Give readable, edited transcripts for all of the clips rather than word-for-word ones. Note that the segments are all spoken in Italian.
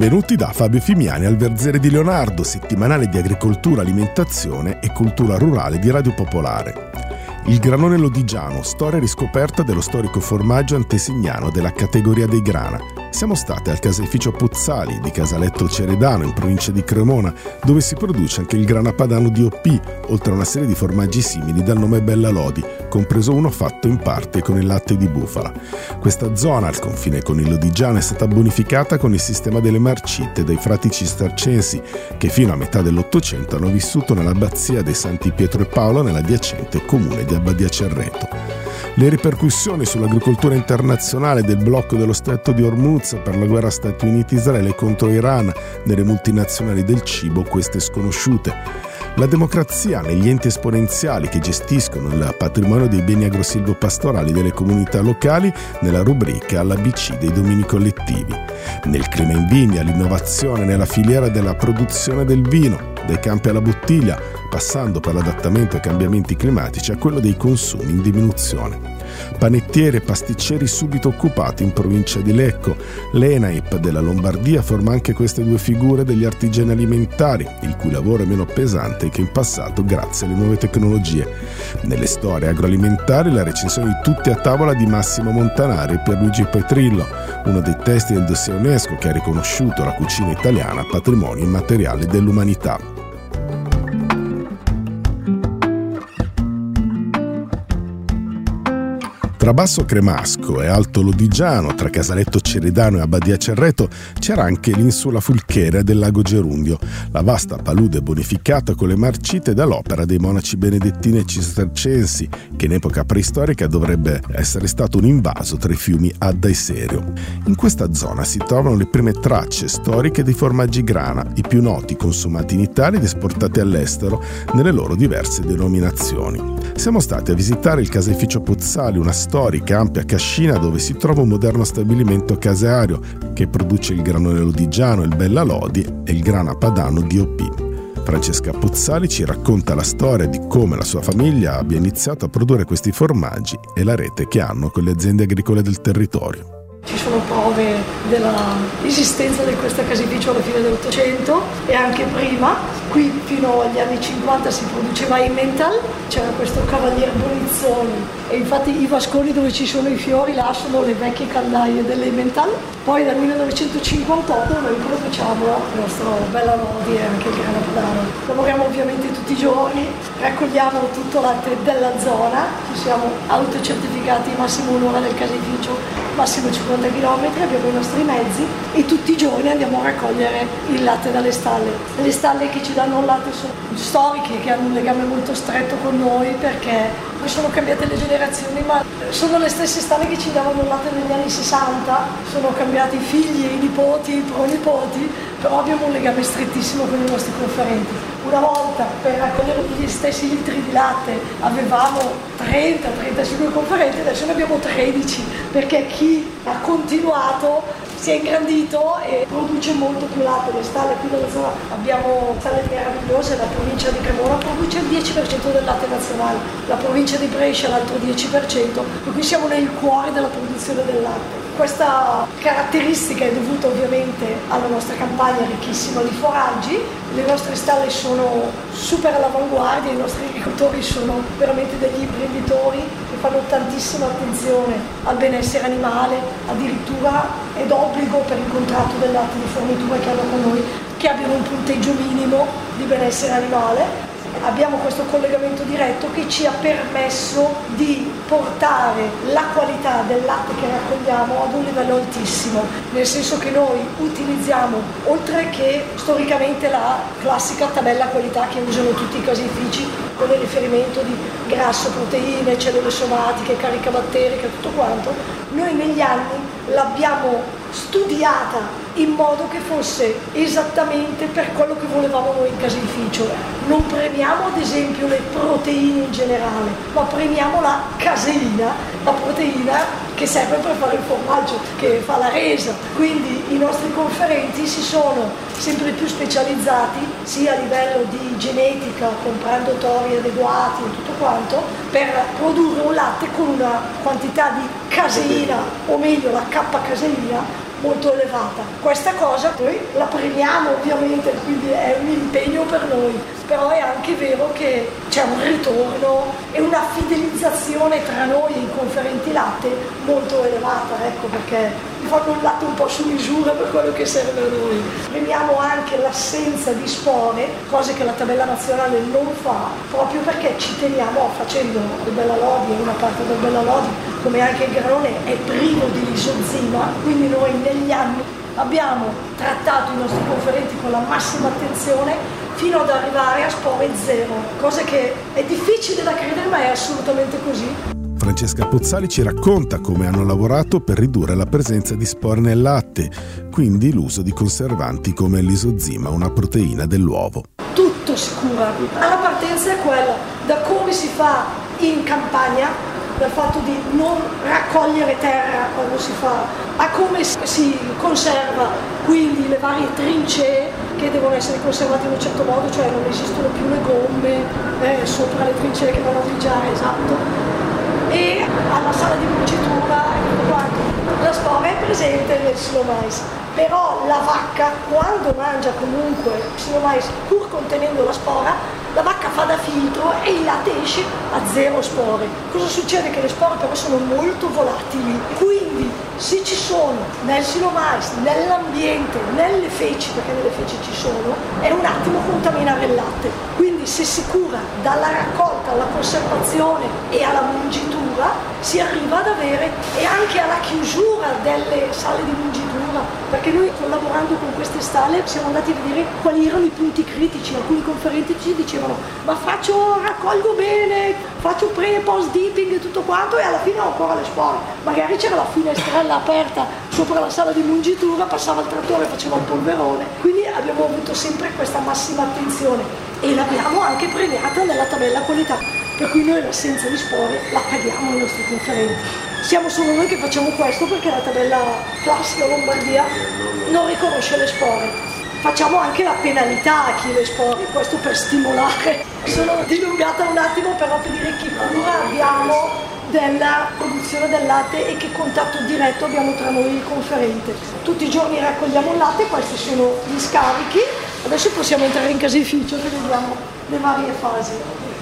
Benvenuti da Fabio Fimiani al Verzere di Leonardo, settimanale di agricoltura, alimentazione e cultura rurale di Radio Popolare. Il granone lodigiano, storia riscoperta dello storico formaggio antesignano della categoria dei grana. Siamo stati al caseificio Puzzali di Casaletto Ceredano, in provincia di Cremona, dove si produce anche il grana padano DOP, oltre a una serie di formaggi simili dal nome Bella Lodi, compreso uno fatto in parte con il latte di bufala. Questa zona, al confine con il lodigiano, è stata bonificata con il sistema delle marcite dai frati cistercensi, che fino a metà dell'Ottocento hanno vissuto nell'abbazia dei Santi Pietro e Paolo nell'adiacente comune di Abbadia Cerreto. Le ripercussioni sull'agricoltura internazionale del blocco dello Stretto di Hormuz per la guerra Stati Uniti-Israele contro Iran nelle multinazionali del cibo, queste sconosciute. La democrazia negli enti esponenziali che gestiscono il patrimonio dei beni agrosilvopastorali delle comunità locali nella rubrica all'ABC dei domini collettivi. Nel clima in vigna, l'innovazione nella filiera della produzione del vino, dai campi alla bottiglia, passando per l'adattamento ai cambiamenti climatici a quello dei consumi in diminuzione. Panettieri e pasticceri subito occupati in provincia di Lecco. L'ENAIP della Lombardia forma anche queste due figure degli artigiani alimentari, il cui lavoro è meno pesante che in passato grazie alle nuove tecnologie. Nelle storie agroalimentari la recensione di Tutti a tavola di Massimo Montanari e Pierluigi Petrillo, uno dei testi del dossier UNESCO che ha riconosciuto la cucina italiana patrimonio immateriale dell'umanità. Tra Basso Cremasco e Alto Lodigiano, tra Casaletto Ceredano e Abbadia Cerreto, c'era anche l'insula Fulchera del lago Gerundio, la vasta palude bonificata con le marcite dall'opera dei monaci benedettini e cistercensi, che in epoca preistorica dovrebbe essere stato un invaso tra i fiumi Adda e Serio. In questa zona si trovano le prime tracce storiche dei formaggi grana, i più noti consumati in Italia ed esportati all'estero nelle loro diverse denominazioni. Siamo stati a visitare il caseificio Puzzali, una storica ampia cascina dove si trova un moderno stabilimento caseario che produce il granone lodigiano, il Bella Lodi e il grana padano DOP. Francesca Puzzali ci racconta la storia di come la sua famiglia abbia iniziato a produrre questi formaggi e la rete che hanno con le aziende agricole del territorio. Ci sono prove dell'esistenza di questo caseificio alla fine dell'Ottocento e anche prima. Qui fino agli anni 50 si produceva Emmental, c'era questo Cavalier Bonizzoni e infatti i vasconi dove ci sono i fiori là sono le vecchie caldaie dell'Emmental. Poi dal 1958 noi produciamo il nostro Bella Lodi e anche il grana padano. Lavoriamo ovviamente tutti i giorni, raccogliamo tutto latte della zona, ci siamo autocertificati massimo un'ora del caseificio, massimo 50 km, abbiamo i nostri mezzi e tutti i giorni andiamo a raccogliere il latte dalle stalle. Le stalle che ci danno il latte sono storiche, che hanno un legame molto stretto con noi perché sono cambiate le generazioni, ma sono le stesse stalle che ci davano il latte negli anni 60, sono cambiati i figli, i nipoti, i pronipoti, però abbiamo un legame strettissimo con i nostri conferenti. Una volta per raccogliere gli stessi litri di latte avevamo 30-35 conferenti, adesso ne abbiamo 13 perché chi ha continuato si è ingrandito e produce molto più latte. Le stalle qui della zona abbiamo stalle meravigliose, la provincia di Cremona produce il 10% del latte nazionale, la provincia di Brescia l'altro 10%, per cui siamo nel cuore della produzione del latte. Questa caratteristica è dovuta ovviamente alla nostra campagna ricchissima di foraggi, le nostre stalle sono super all'avanguardia, i nostri agricoltori sono veramente degli imprenditori che fanno tantissima attenzione al benessere animale, addirittura è d'obbligo per il contratto del latte di fornitura che hanno con noi che abbiano un punteggio minimo di benessere animale. Abbiamo questo collegamento diretto che ci ha permesso di portare la qualità del latte che raccogliamo ad un livello altissimo, nel senso che noi utilizziamo, oltre che storicamente la classica tabella qualità che usano tutti i caseifici con il riferimento di grasso, proteine, cellule somatiche, carica batterica, tutto quanto, noi negli anni l'abbiamo studiata in modo che fosse esattamente per quello che volevamo noi in caseificio. Non premiamo ad esempio le proteine in generale, ma premiamo la caseina, la proteina che serve per fare il formaggio, che fa la resa. Quindi i nostri conferenti si sono sempre più specializzati sia a livello di genetica, comprando tori adeguati e tutto quanto, per produrre un latte con una quantità di caseina, o meglio la K-caseina, molto elevata. Questa cosa noi la premiamo ovviamente, quindi è un impegno per noi, però è anche vero che c'è un ritorno e una fidelizzazione tra noi e i conferenti latte molto elevata, ecco, perché fanno un latte un po' su misura per quello che serve a noi. Premiamo anche l'assenza di spore, cose che la tabella nazionale non fa, proprio perché ci teniamo, facendo il Bella Lodi e una parte del Bella Lodi, come anche il granone è privo di lisozima, quindi noi negli anni abbiamo trattato i nostri conferenti con la massima attenzione fino ad arrivare a spore zero, cosa che è difficile da credere ma è assolutamente così. Francesca Pozzali ci racconta come hanno lavorato per ridurre la presenza di spore nel latte, quindi l'uso di conservanti come l'isozima, una proteina dell'uovo. Tutto si cura. La partenza è quella, da come si fa in campagna, dal fatto di non raccogliere terra quando si fa, a come si conserva, quindi le varie trincee che devono essere conservate in un certo modo, cioè non esistono più le gomme sopra le trincee che vanno a grigiare, esatto. E alla sala di mungitura la spora è presente nel silomais, però la vacca quando mangia comunque il silomais pur contenendo la spora, la vacca fa da filtro e il latte esce a zero spore. Cosa succede? Che le spore però sono molto volatili, quindi se ci sono nel silomais, nell'ambiente, nelle feci, perché nelle feci ci sono, è un attimo contaminare il latte. Quindi se si cura dalla raccolta alla conservazione e alla mungitura, si arriva ad avere, e anche alla chiusura delle sale di mungitura, perché noi collaborando con queste sale siamo andati a vedere quali erano i punti critici. Alcuni conferenti ci dicevano ma raccolgo bene, faccio pre e post dipping e tutto quanto e alla fine ho ancora le spore. Magari c'era la finestrella aperta sopra la sala di mungitura, passava il trattore e faceva un polverone. Quindi abbiamo avuto sempre questa massima attenzione e l'abbiamo anche premiata nella tabella qualità, per cui noi l'assenza di spore la paghiamo ai nostri conferenti. Siamo solo noi che facciamo questo perché la tabella classica Lombardia non riconosce le spore. Facciamo anche la penalità a chi le spore, questo per stimolare. Sono dilungata un attimo, però per dire che cura abbiamo della produzione del latte e che contatto diretto abbiamo tra noi e il conferente. Tutti i giorni raccogliamo il latte, questi sono gli scarichi. Adesso possiamo entrare in caseificio che vediamo le varie fasi.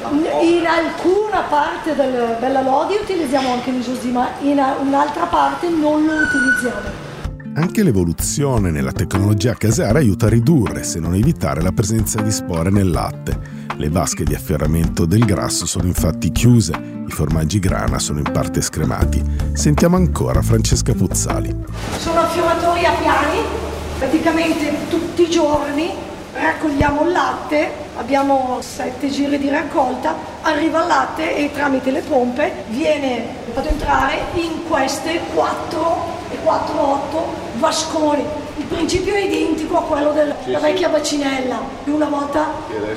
In alcuna parte del Bella Lodi utilizziamo anche l'isozima, in un'altra parte non lo utilizziamo. Anche l'evoluzione nella tecnologia caseara aiuta a ridurre, se non evitare, la presenza di spore nel latte. Le vasche di afferramento del grasso sono infatti chiuse, i formaggi grana sono in parte scremati. Sentiamo ancora Francesca Pozzali. Sono affioratori a piani, praticamente tutti i giorni raccogliamo il latte, abbiamo 7 giri di raccolta, arriva il latte e tramite le pompe viene fatto entrare in queste 4 e 8 vasconi. Il principio è identico a quello della vecchia bacinella, una volta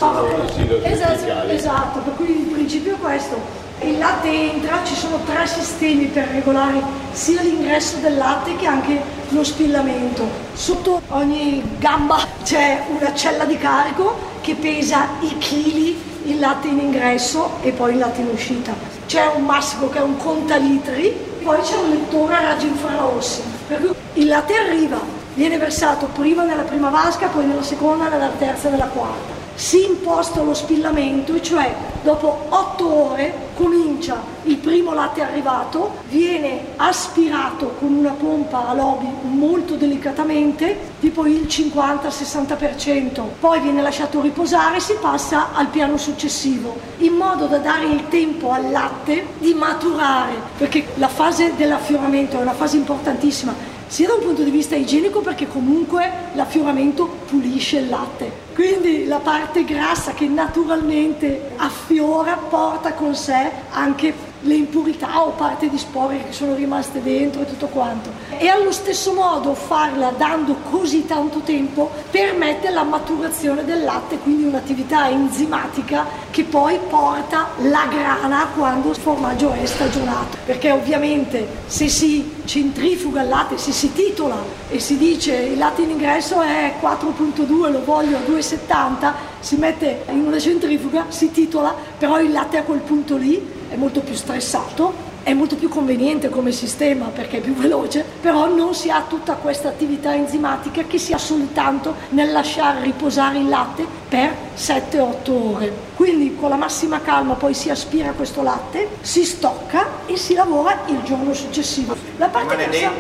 esatto, per cui il principio è questo. Il latte entra, ci sono 3 sistemi per regolare sia l'ingresso del latte che anche lo spillamento. Sotto ogni gamba c'è una cella di carico che pesa i chili, il latte in ingresso e poi il latte in uscita. C'è un massimo che è un contalitri, poi c'è un lettore a raggi infrarossi, per cui il latte arriva, viene versato prima nella prima vasca, poi nella seconda, nella terza e nella quarta. Si imposta lo spillamento, e cioè dopo 8 ore comincia il primo latte arrivato, viene aspirato con una pompa a lobi molto delicatamente, tipo il 50-60%, poi viene lasciato riposare e si passa al piano successivo, in modo da dare il tempo al latte di maturare, perché la fase dell'affioramento è una fase importantissima, sia da un punto di vista igienico perché comunque l'affioramento pulisce il latte. Quindi la parte grassa che naturalmente affiora porta con sé anche le impurità o parti di spore che sono rimaste dentro e tutto quanto. E allo stesso modo farla dando così tanto tempo permette la maturazione del latte, quindi un'attività enzimatica che poi porta la grana quando il formaggio è stagionato. Perché ovviamente se si centrifuga il latte, se si titola e si dice il latte in ingresso è 4.2, lo voglio a 2,70, si mette in una centrifuga, si titola, però il latte a quel punto lì è molto più stressato, è molto più conveniente come sistema perché è più veloce, però non si ha tutta questa attività enzimatica che si ha soltanto nel lasciare riposare il latte per 7-8 ore. Quindi con la massima calma poi si aspira questo latte, si stocca e si lavora il giorno successivo. La parte grassa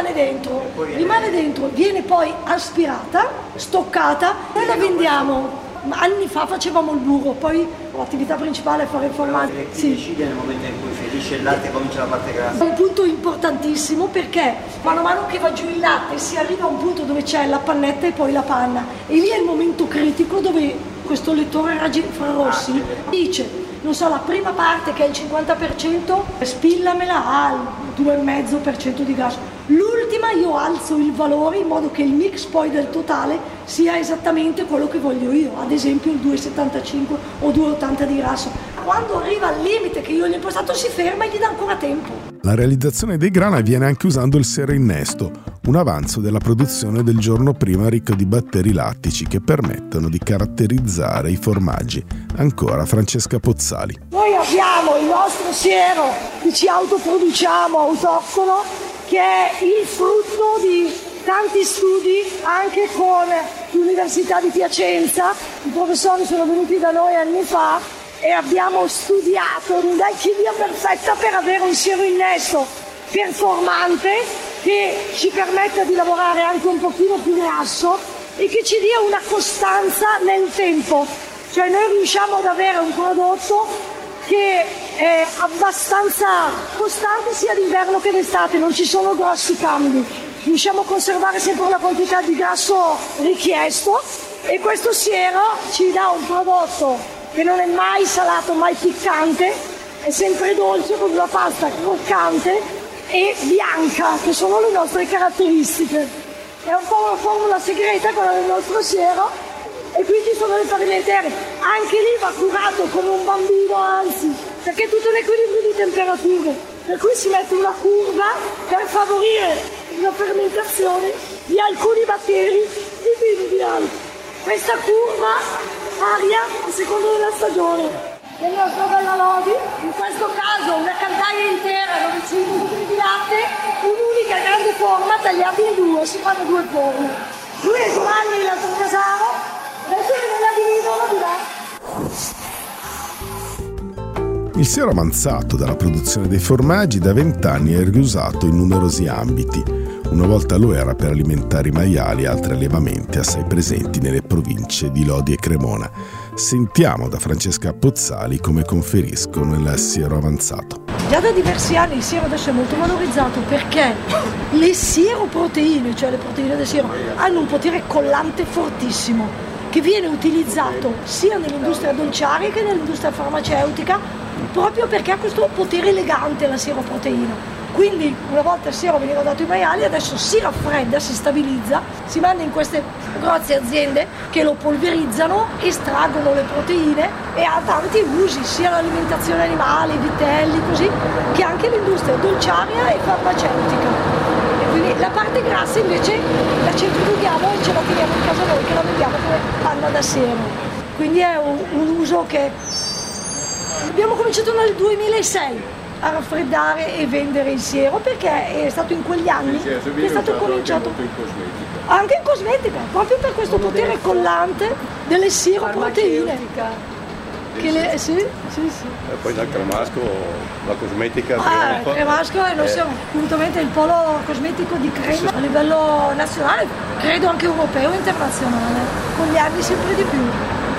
rimane dentro, viene poi aspirata, stoccata, noi la vendiamo. Anni fa facevamo il burro, poi l'attività principale è fare il formaggio. Si decide nel momento in cui finisce il latte e comincia la parte grassa. È un punto importantissimo perché mano a mano che va giù il latte si arriva a un punto dove c'è la pannetta e poi la panna, e lì è il momento critico dove questo lettore raggi infrarossi dice, non so, la prima parte che è il 50% spillamela al 2,5% di gas, l'ultima io alzo il valore in modo che il mix poi del totale sia esattamente quello che voglio io, ad esempio il 2,75 o 2,80 di grasso. Quando arriva al limite che io gli ho impostato si ferma e gli dà ancora tempo. La realizzazione dei grana avviene anche usando il sero innesto, un avanzo della produzione del giorno prima ricco di batteri lattici che permettono di caratterizzare i formaggi. Ancora Francesca Pozzali. Noi abbiamo il nostro siero che ci autoproduciamo, autoctono, che è il frutto di tanti studi anche con l'Università di Piacenza. I professori sono venuti da noi anni fa e abbiamo studiato l'alchimia perfetta per avere un siero innesto performante che ci permetta di lavorare anche un pochino più grasso e che ci dia una costanza nel tempo. Cioè noi riusciamo ad avere un prodotto che è abbastanza costante sia d'inverno che d'estate, non ci sono grossi cambi. Riusciamo a conservare sempre una quantità di grasso richiesto e questo siero ci dà un prodotto che non è mai salato, mai piccante, è sempre dolce con una pasta croccante e bianca, che sono le nostre caratteristiche. È un po' una formula segreta quella del nostro siero e qui ci sono le farine intere. Anche lì va curato come un bambino, anzi, perché è tutto un equilibrio di temperature, per cui si mette una curva per favorire la fermentazione di alcuni batteri di vino bianco. Questa curva varia a seconda della stagione. Nel nostro bella lodi, in questo caso una caldaia intera 900 litri di latte, un'unica grande forma tagliata in due, si fanno due forme. Lui è Giovanni, l'altro Casaro, adesso che la dividono di là. Il siero avanzato dalla produzione dei formaggi da 20 anni è riusato in numerosi ambiti. Una volta lo era per alimentare i maiali e altri allevamenti assai presenti nelle province di Lodi e Cremona. Sentiamo da Francesca Pozzali come conferiscono il siero avanzato. Già da diversi anni il siero adesso è molto valorizzato perché le sieroproteine, cioè le proteine del siero, hanno un potere collante fortissimo che viene utilizzato sia nell'industria dolciaria che nell'industria farmaceutica proprio perché ha questo potere elegante la sieroproteina. Quindi una volta il siero veniva dato ai maiali, adesso si raffredda, si stabilizza, si manda in queste grosse aziende che lo polverizzano, estraggono le proteine e ha tanti usi, sia l'alimentazione animale, i vitelli, così, che anche l'industria dolciaria e farmaceutica. E quindi la parte grassa invece la centrifughiamo e ce la teniamo in casa noi, che la vendiamo come panna da siero. Quindi è un uso che abbiamo cominciato nel 2006. A raffreddare e vendere il siero perché è stato in quegli anni che è stato cominciato anche in cosmetica, proprio per questo potere collante delle sieroproteine. Sì. E poi dal cremasco la cosmetica. Il cremasco è il nostro assolutamente il polo cosmetico di crema a livello nazionale, credo anche europeo e internazionale, con gli anni sempre di più.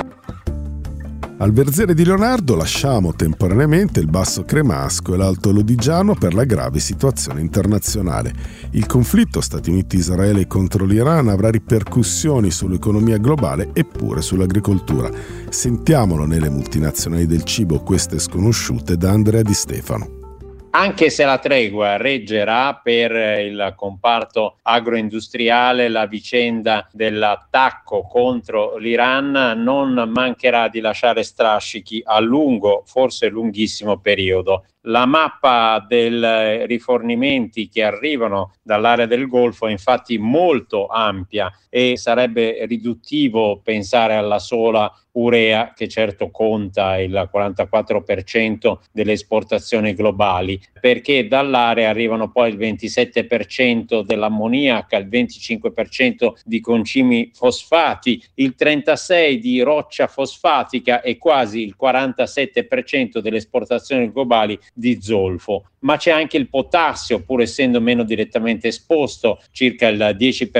Al Verzere di Leonardo lasciamo temporaneamente il basso cremasco e l'alto lodigiano per la grave situazione internazionale. Il conflitto Stati Uniti-Israele contro l'Iran avrà ripercussioni sull'economia globale e pure sull'agricoltura. Sentiamolo nelle multinazionali del cibo, queste sconosciute, da Andrea Di Stefano. Anche se la tregua reggerà per il comparto agroindustriale, la vicenda dell'attacco contro l'Iran non mancherà di lasciare strascichi a lungo, forse lunghissimo periodo. La mappa dei rifornimenti che arrivano dall'area del Golfo è infatti molto ampia e sarebbe riduttivo pensare alla sola urea, che certo conta il 44% delle esportazioni globali, perché dall'area arrivano poi il 27% dell'ammoniaca, il 25% di concimi fosfati, il 36% di roccia fosfatica e quasi il 47% delle esportazioni globali di zolfo. Ma c'è anche il potassio, pur essendo meno direttamente esposto, circa il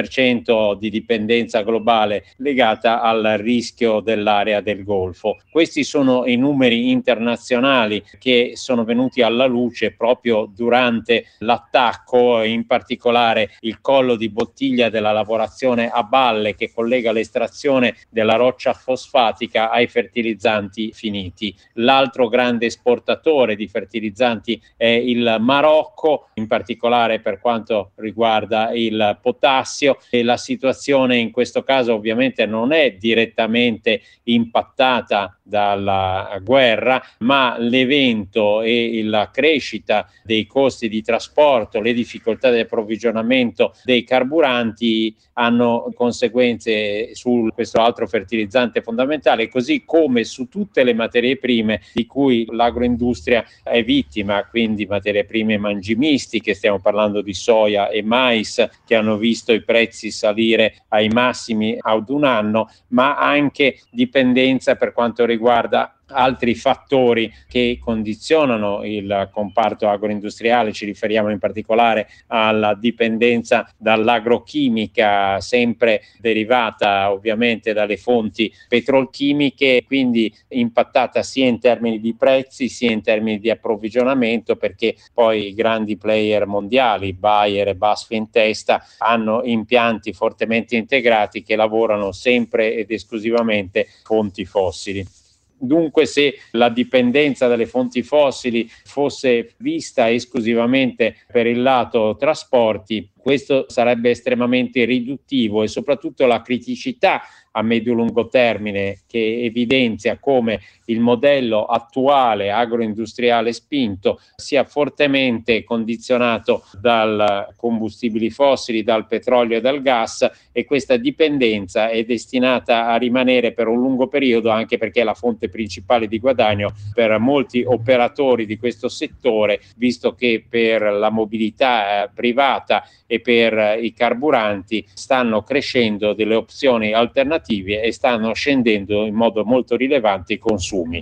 10% di dipendenza globale legata al rischio dell'area del Golfo. Questi sono i numeri internazionali che sono venuti alla luce proprio durante l'attacco, in particolare il collo di bottiglia della lavorazione a balle che collega l'estrazione della roccia fosfatica ai fertilizzanti finiti. L'altro grande esportatore di fertilizzanti è il Marocco, in particolare per quanto riguarda il potassio, e la situazione in questo caso ovviamente non è direttamente impattata dalla guerra, ma l'evento e la crescita dei costi di trasporto, le difficoltà di approvvigionamento dei carburanti hanno conseguenze su questo altro fertilizzante fondamentale, così come su tutte le materie prime di cui l'agroindustria è vittima, quindi materie prime mangimistiche, stiamo parlando di soia e mais che hanno visto i prezzi salire ai massimi ad un anno, ma anche dipendenza per quanto riguarda altri fattori che condizionano il comparto agroindustriale. Ci riferiamo in particolare alla dipendenza dall'agrochimica, sempre derivata ovviamente dalle fonti petrolchimiche, quindi impattata sia in termini di prezzi sia in termini di approvvigionamento, perché poi i grandi player mondiali, Bayer e BASF in testa, hanno impianti fortemente integrati che lavorano sempre ed esclusivamente fonti fossili. Dunque, se la dipendenza dalle fonti fossili fosse vista esclusivamente per il lato trasporti, questo sarebbe estremamente riduttivo, e soprattutto la criticità a medio-lungo termine che evidenzia come il modello attuale agroindustriale spinto sia fortemente condizionato dai combustibili fossili, dal petrolio e dal gas, e questa dipendenza è destinata a rimanere per un lungo periodo, anche perché è la fonte principale di guadagno per molti operatori di questo settore, visto che per la mobilità privata e per i carburanti stanno crescendo delle opzioni alternative e stanno scendendo in modo molto rilevante i consumi.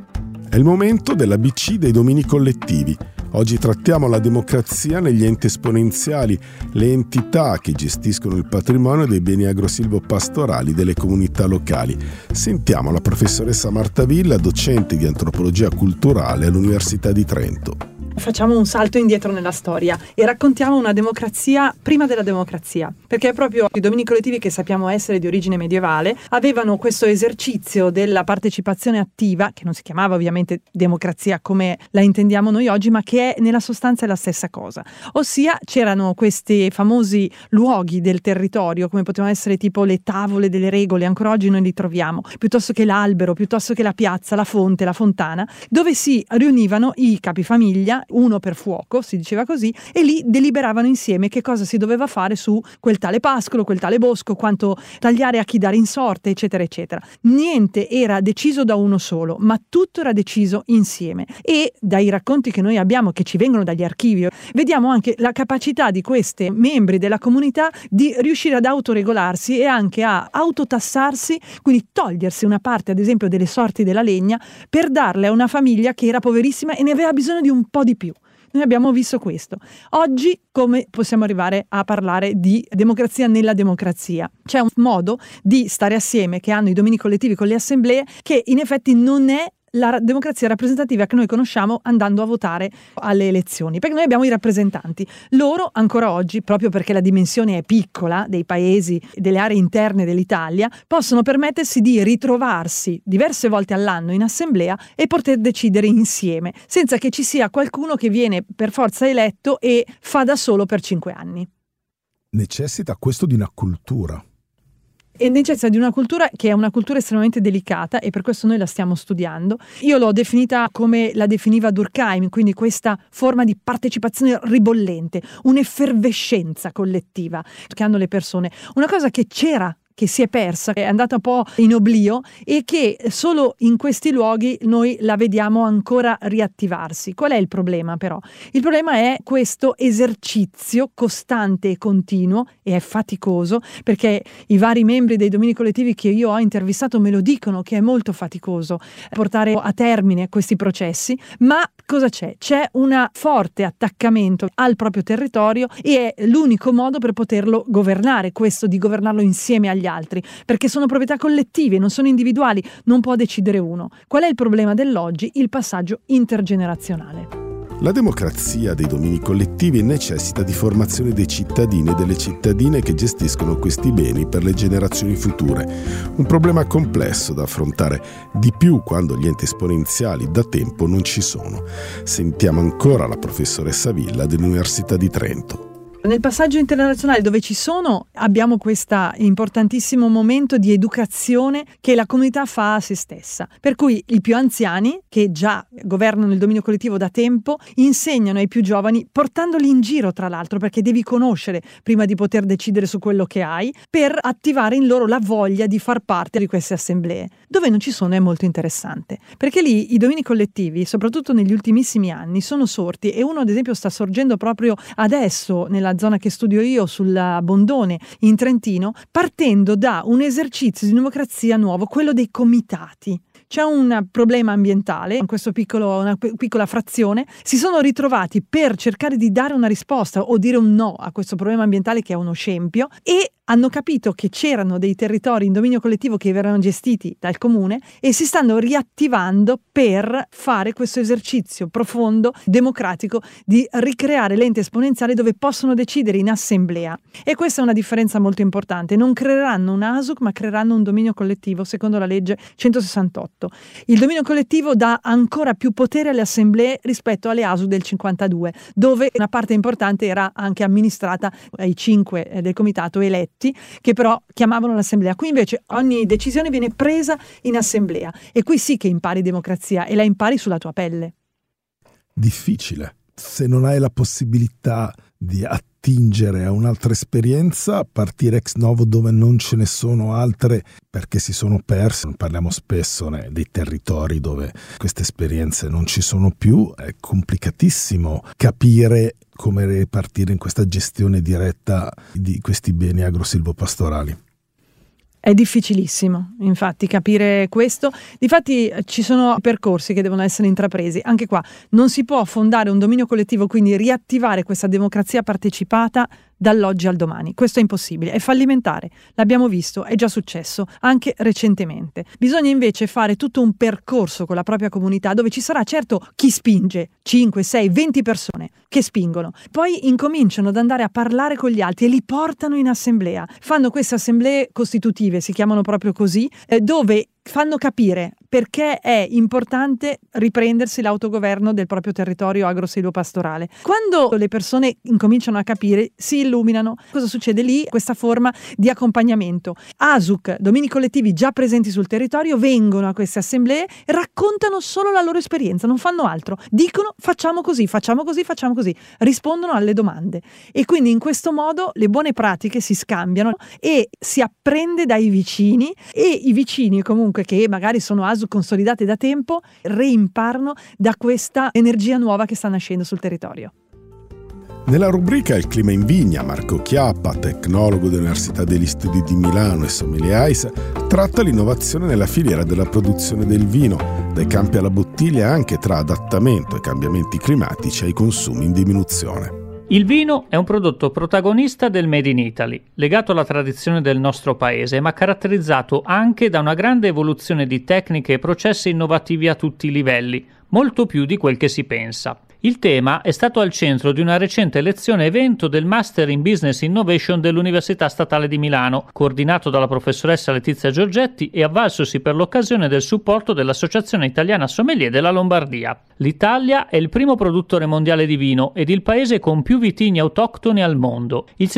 È il momento dell'ABC dei domini collettivi. Oggi trattiamo la democrazia negli enti esponenziali, le entità che gestiscono il patrimonio dei beni agrosilvopastorali delle comunità locali. Sentiamo la professoressa Marta Villa, docente di antropologia culturale all'Università di Trento. Facciamo un salto indietro nella storia e raccontiamo una democrazia prima della democrazia, perché proprio i domini collettivi, che sappiamo essere di origine medievale, avevano questo esercizio della partecipazione attiva, che non si chiamava ovviamente democrazia come la intendiamo noi oggi, ma che è nella sostanza la stessa cosa. Ossia, c'erano questi famosi luoghi del territorio, come potevano essere tipo le tavole delle regole, ancora oggi noi li troviamo, piuttosto che l'albero, piuttosto che la piazza, la fonte, la fontana, dove si riunivano i capifamiglia, uno per fuoco, si diceva così, e lì deliberavano insieme che cosa si doveva fare su quel tale pascolo, quel tale bosco, quanto tagliare, a chi dare in sorte, eccetera, eccetera. Niente era deciso da uno solo, ma tutto era deciso insieme. E dai racconti che noi abbiamo, che ci vengono dagli archivi, vediamo anche la capacità di questi membri della comunità di riuscire ad autoregolarsi e anche a autotassarsi, quindi togliersi una parte, ad esempio, delle sorti della legna per darle a una famiglia che era poverissima e ne aveva bisogno di un po' di più. Noi abbiamo visto questo. Oggi come possiamo arrivare a parlare di democrazia nella democrazia? C'è un modo di stare assieme che hanno i domini collettivi con le assemblee che in effetti non è la democrazia rappresentativa che noi conosciamo andando a votare alle elezioni, perché noi abbiamo i rappresentanti. Loro ancora oggi, proprio perché la dimensione è piccola dei paesi, delle aree interne dell'Italia, possono permettersi di ritrovarsi diverse volte all'anno in assemblea e poter decidere insieme, senza che ci sia qualcuno che viene per forza eletto e fa da solo per 5 anni. Necessita questo di una cultura. e necessita di una cultura che è una cultura estremamente delicata, e per questo noi la stiamo studiando. Io l'ho definita come la definiva Durkheim, quindi questa forma di partecipazione ribollente, un'effervescenza collettiva che hanno le persone, una cosa che c'era, che si è persa, è andata un po' in oblio e che solo in questi luoghi noi la vediamo ancora riattivarsi. Qual è il problema però? Il problema è questo esercizio costante e continuo, e è faticoso, perché i vari membri dei domini collettivi che io ho intervistato me lo dicono che è molto faticoso portare a termine questi processi, ma cosa c'è? C'è un forte attaccamento al proprio territorio e è l'unico modo per poterlo governare, questo di governarlo insieme agli altri, perché sono proprietà collettive, non sono individuali, non può decidere uno. Qual è il problema dell'oggi? Il passaggio intergenerazionale. La democrazia dei domini collettivi necessita di formazione dei cittadini e delle cittadine che gestiscono questi beni per le generazioni future. Un problema complesso da affrontare, di più quando gli enti esponenziali da tempo non ci sono. Sentiamo ancora la professoressa Villa dell'Università di Trento. Nel passaggio internazionale dove ci sono abbiamo questo importantissimo momento di educazione che la comunità fa a se stessa, per cui i più anziani, che già governano il dominio collettivo da tempo, insegnano ai più giovani, portandoli in giro tra l'altro, perché devi conoscere prima di poter decidere su quello che hai, per attivare in loro la voglia di far parte di queste assemblee. Dove non ci sono è molto interessante, perché lì i domini collettivi, soprattutto negli ultimissimi anni, sono sorti, e uno ad esempio sta sorgendo proprio adesso nella zona che studio io, sulla Bondone in Trentino, partendo da un esercizio di democrazia nuovo, quello dei comitati. C'è un problema ambientale, in questo una piccola frazione, si sono ritrovati per cercare di dare una risposta o dire un no a questo problema ambientale che è uno scempio, e hanno capito che c'erano dei territori in dominio collettivo che erano gestiti dal comune e si stanno riattivando per fare questo esercizio profondo, democratico, di ricreare l'ente esponenziale dove possono decidere in assemblea. E questa è una differenza molto importante. Non creeranno un ASUC, ma creeranno un dominio collettivo secondo la legge 168. Il dominio collettivo dà ancora più potere alle assemblee rispetto alle ASUC del 52, dove una parte importante era anche amministrata ai 5 del comitato eletti, che però chiamavano l'assemblea. Qui invece ogni decisione viene presa in assemblea, e qui sì che impari democrazia, e la impari sulla tua pelle. Difficile. Se non hai la possibilità di attingere a un'altra esperienza, partire ex novo dove non ce ne sono altre perché si sono perse. Parliamo spesso dei territori dove queste esperienze non ci sono più. È complicatissimo capire come ripartire in questa gestione diretta di questi beni agrosilvopastorali. È difficilissimo, infatti, capire questo. Difatti ci sono percorsi che devono essere intrapresi. Anche qua non si può fondare un dominio collettivo, quindi riattivare questa democrazia partecipata dall'oggi al domani. Questo è impossibile, è fallimentare. L'abbiamo visto, è già successo, anche recentemente. Bisogna invece fare tutto un percorso con la propria comunità, dove ci sarà certo chi spinge, 5, 6, 20 persone che spingono. Poi incominciano ad andare a parlare con gli altri e li portano in assemblea. Fanno queste assemblee costitutive, si chiamano proprio così, dove fanno capire perché è importante riprendersi l'autogoverno del proprio territorio agrosilvopastorale. Quando le persone incominciano a capire, si illuminano. Cosa succede lì? Questa forma di accompagnamento. ASUC, domini collettivi già presenti sul territorio, vengono a queste assemblee e raccontano solo la loro esperienza, non fanno altro. Dicono facciamo così, facciamo così, facciamo così. Rispondono alle domande. E quindi in questo modo le buone pratiche si scambiano e si apprende dai vicini, e i vicini comunque che magari sono ASUC consolidate da tempo reimparano da questa energia nuova che sta nascendo sul territorio. Nella rubrica Il clima in vigna, Marco Chiappa, tecnologo dell'Università degli Studi di Milano e sommelier AIS, tratta l'innovazione nella filiera della produzione del vino, dai campi alla bottiglia, anche tra adattamento ai cambiamenti climatici e ai consumi in diminuzione. Il vino è un prodotto protagonista del Made in Italy, legato alla tradizione del nostro paese, ma caratterizzato anche da una grande evoluzione di tecniche e processi innovativi a tutti i livelli, molto più di quel che si pensa. Il tema è stato al centro di una recente lezione evento del Master in Business Innovation dell'Università Statale di Milano, coordinato dalla professoressa Letizia Giorgetti e avvalsosi per l'occasione del supporto dell'Associazione Italiana Sommelier della Lombardia. L'Italia è il primo produttore mondiale di vino ed il paese con più vitigni autoctoni al mondo. Il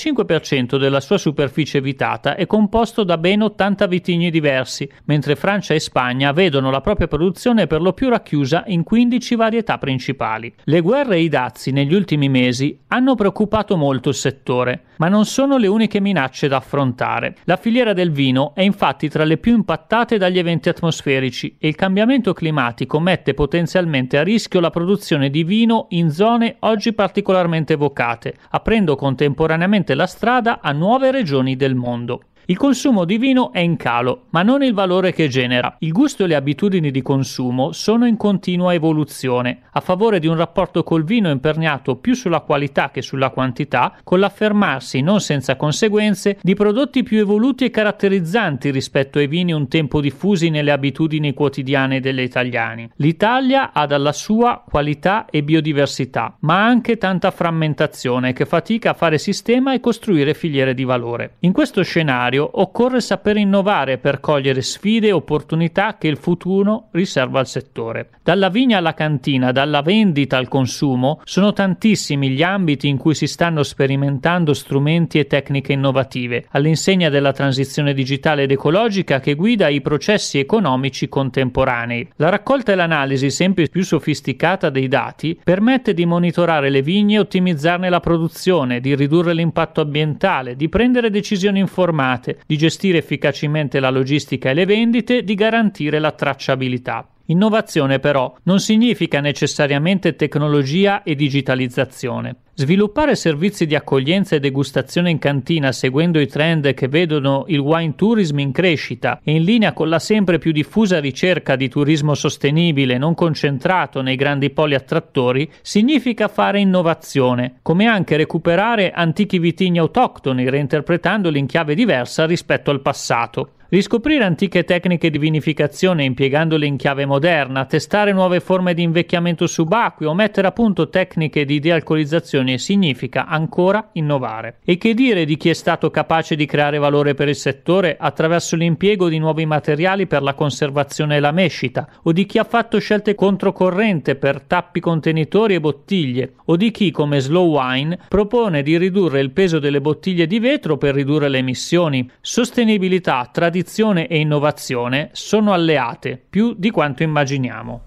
75% della sua superficie vitata è composto da ben 80 vitigni diversi, mentre Francia e Spagna vedono la propria produzione per lo più racchiusa in 15 varietà principali. Le guerre e i dazi negli ultimi mesi hanno preoccupato molto il settore, ma non sono le uniche minacce da affrontare. La filiera del vino è infatti tra le più impattate dagli eventi atmosferici e il cambiamento climatico mette potenzialmente a rischio la produzione di vino in zone oggi particolarmente evocate, aprendo contemporaneamente la strada a nuove regioni del mondo. Il consumo di vino è in calo, ma non il valore che genera. Il gusto e le abitudini di consumo sono in continua evoluzione, a favore di un rapporto col vino imperniato più sulla qualità che sulla quantità, con l'affermarsi, non senza conseguenze, di prodotti più evoluti e caratterizzanti rispetto ai vini un tempo diffusi nelle abitudini quotidiane degli italiani. L'Italia ha dalla sua qualità e biodiversità, ma anche tanta frammentazione che fatica a fare sistema e costruire filiere di valore. In questo scenario occorre saper innovare per cogliere sfide e opportunità che il futuro riserva al settore. Dalla vigna alla cantina, dalla vendita al consumo, sono tantissimi gli ambiti in cui si stanno sperimentando strumenti e tecniche innovative, all'insegna della transizione digitale ed ecologica che guida i processi economici contemporanei. La raccolta e l'analisi sempre più sofisticata dei dati permette di monitorare le vigne e ottimizzarne la produzione, di ridurre l'impatto ambientale, di prendere decisioni informate, di gestire efficacemente la logistica e le vendite, di garantire la tracciabilità. Innovazione però non significa necessariamente tecnologia e digitalizzazione. Sviluppare servizi di accoglienza e degustazione in cantina seguendo i trend che vedono il wine tourism in crescita e in linea con la sempre più diffusa ricerca di turismo sostenibile non concentrato nei grandi poli attrattori significa fare innovazione, come anche recuperare antichi vitigni autoctoni reinterpretandoli in chiave diversa rispetto al passato. Riscoprire antiche tecniche di vinificazione impiegandole in chiave moderna, testare nuove forme di invecchiamento subacqueo o mettere a punto tecniche di dealcolizzazione significa ancora innovare. E che dire di chi è stato capace di creare valore per il settore attraverso l'impiego di nuovi materiali per la conservazione e la mescita, o di chi ha fatto scelte controcorrente per tappi contenitori e bottiglie, o di chi, come Slow Wine, propone di ridurre il peso delle bottiglie di vetro per ridurre le emissioni. Sostenibilità, tradizione e innovazione sono alleate più di quanto immaginiamo.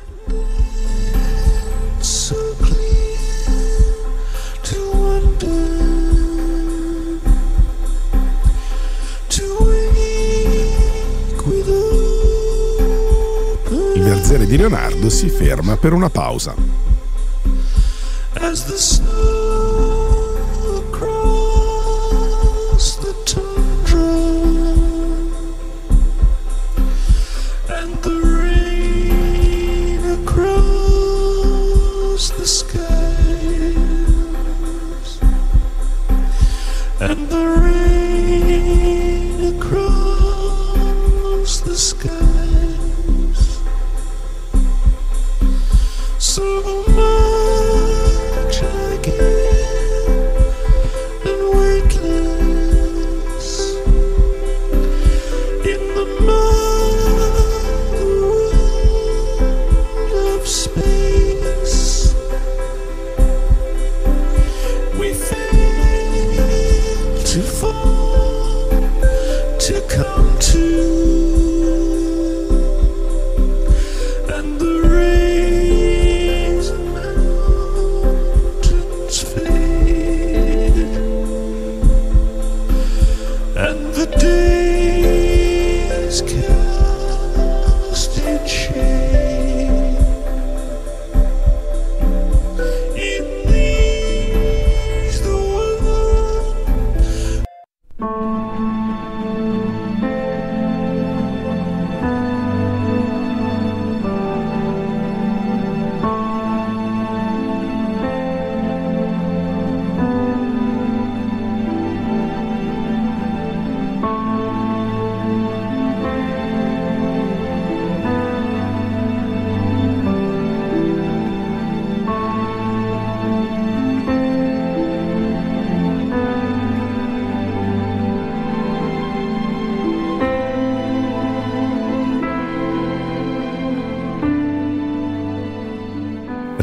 Il Verzere di Leonardo si ferma per una pausa. As the snow across the tundra and the rain across the skies and the rain across the skies, so much I can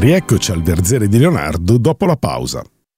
Rieccoci al Verzere di Leonardo dopo la pausa.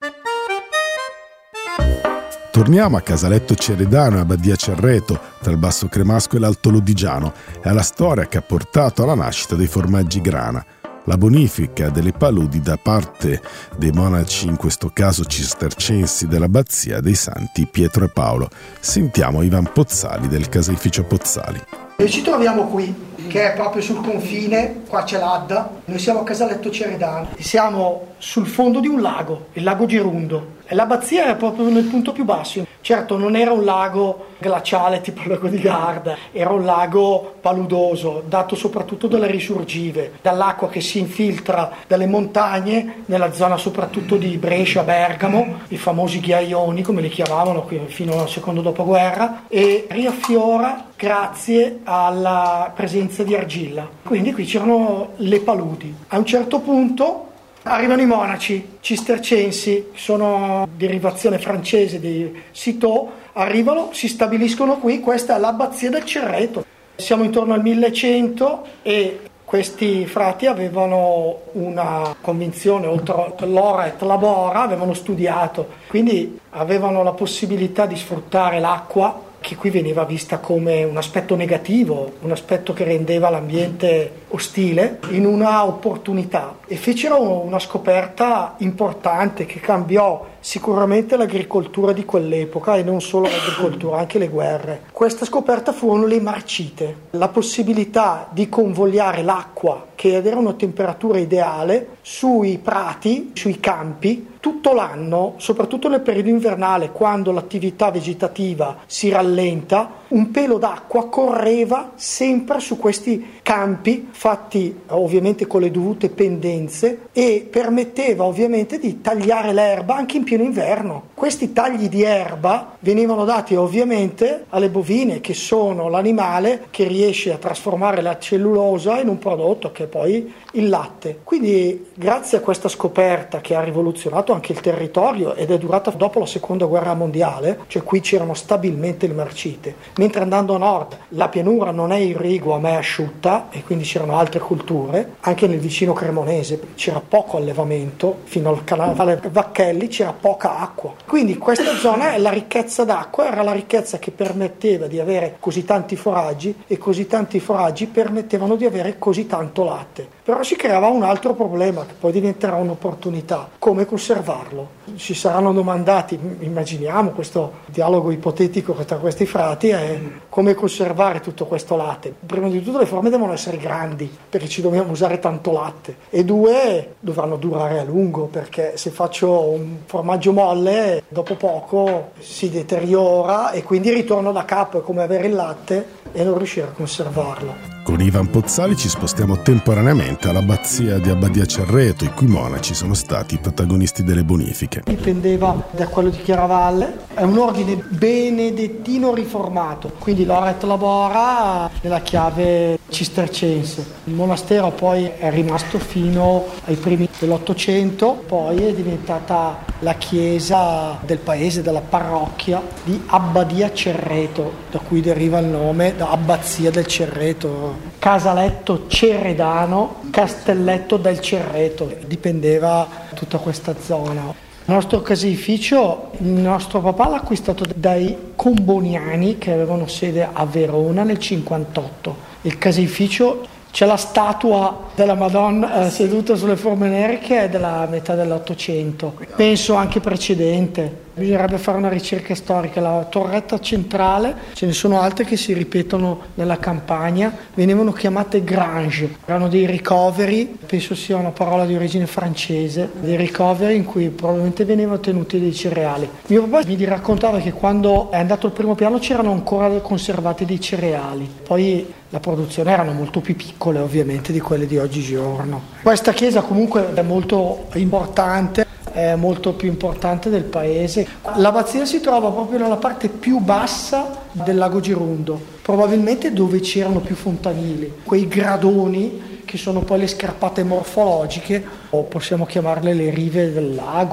Torniamo a Casaletto Ceredano e a Badia Cerreto, tra il Basso Cremasco e l'Alto Lodigiano, e alla storia che ha portato alla nascita dei formaggi Grana. La bonifica delle paludi da parte dei monaci, in questo caso cistercensi, dell'abbazia dei Santi Pietro e Paolo. Sentiamo Ivan Pozzali del caseificio Pozzali. Noi ci troviamo qui, che è proprio sul confine, qua c'è l'Adda, noi siamo a Casaletto Ceredano, siamo sul fondo di un lago, il lago Girundo, e l'abbazia era proprio nel punto più basso. Certo, non era un lago glaciale tipo il lago di Garda, era un lago paludoso, dato soprattutto dalle risurgive, dall'acqua che si infiltra dalle montagne nella zona soprattutto di Brescia, Bergamo, i famosi ghiaioni come li chiamavano qui fino al secondo dopoguerra, e riaffiora grazie alla presenza di argilla. Quindi qui c'erano le paludi. A un certo punto arrivano i monaci cistercensi, sono derivazione francese di Citeaux, arrivano, si stabiliscono qui, questa è l'abbazia del Cerreto. Siamo intorno al 1100 e questi frati avevano una convinzione, oltre l'ora et labora, avevano studiato, quindi avevano la possibilità di sfruttare l'acqua, che qui veniva vista come un aspetto negativo, un aspetto che rendeva l'ambiente ostile, in una opportunità, e fecero una scoperta importante che cambiò sicuramente l'agricoltura di quell'epoca, e non solo l'agricoltura, anche le guerre. Questa scoperta furono le marcite, la possibilità di convogliare l'acqua, che era una temperatura ideale, sui prati, sui campi, tutto l'anno, soprattutto nel periodo invernale, quando l'attività vegetativa si rallenta, un pelo d'acqua correva sempre su questi campi, fatti ovviamente con le dovute pendenze, e permetteva ovviamente di tagliare l'erba anche in pieno inverno. Questi tagli di erba venivano dati ovviamente alle bovine, che sono l'animale che riesce a trasformare la cellulosa in un prodotto che è poi il latte. Quindi grazie a questa scoperta, che ha rivoluzionato anche il territorio ed è durata dopo la seconda guerra mondiale, cioè qui c'erano stabilmente le marcite, mentre andando a nord la pianura non è irrigua ma è asciutta, e quindi c'erano altre culture. Anche nel vicino Cremonese c'era poco allevamento, fino al canale Vacchelli c'era poca acqua, quindi questa zona, la ricchezza d'acqua era la ricchezza che permetteva di avere così tanti foraggi, e così tanti foraggi permettevano di avere così tanto latte. Però si creava un altro problema, che poi diventerà un'opportunità: come conservarlo. Si saranno domandati, immaginiamo questo dialogo ipotetico tra questi frati, è come conservare tutto questo latte. Prima di tutto le forme devono essere grandi, perché ci dobbiamo usare tanto latte, e due, dovranno durare a lungo, perché se faccio un formaggio molle dopo poco si deteriora, e quindi ritorno da capo, è come avere il latte e non riuscire a conservarlo. Con Ivan Pozzali ci spostiamo temporaneamente all'abbazia di Abbadia Cerreto, i cui monaci sono stati i protagonisti delle bonifiche. Dipendeva da quello di Chiaravalle, è un ordine benedettino riformato, quindi l'ora et labora nella chiave cistercense. Il monastero poi è rimasto fino ai primi dell'Ottocento, poi è diventata la chiesa del paese, della parrocchia di Abbadia Cerreto, da cui deriva il nome, da Abbazia del Cerreto. Casaletto Ceredano, Castelletto del Cerreto, dipendeva tutta questa zona. Il nostro caseificio, il nostro papà l'ha acquistato dai Comboniani, che avevano sede a Verona nel 1958. Il caseificio, c'è la statua della Madonna seduta sulle forme nere, che è della metà dell'Ottocento, penso anche precedente. Bisognerebbe fare una ricerca storica. La torretta centrale, ce ne sono altre che si ripetono nella campagna, venivano chiamate grange, erano dei ricoveri, penso sia una parola di origine francese, dei ricoveri in cui probabilmente venivano tenuti dei cereali. Mio papà mi raccontava che quando è andato al primo piano c'erano ancora conservati dei cereali, poi la produzione erano molto più piccole ovviamente di quelle di oggigiorno. Questa chiesa comunque è molto importante, è molto più importante del paese. L'abbazia si trova proprio nella parte più bassa del lago Girundo, probabilmente dove c'erano più fontanili, quei gradoni che sono poi le scarpate morfologiche, o possiamo chiamarle le rive del lago.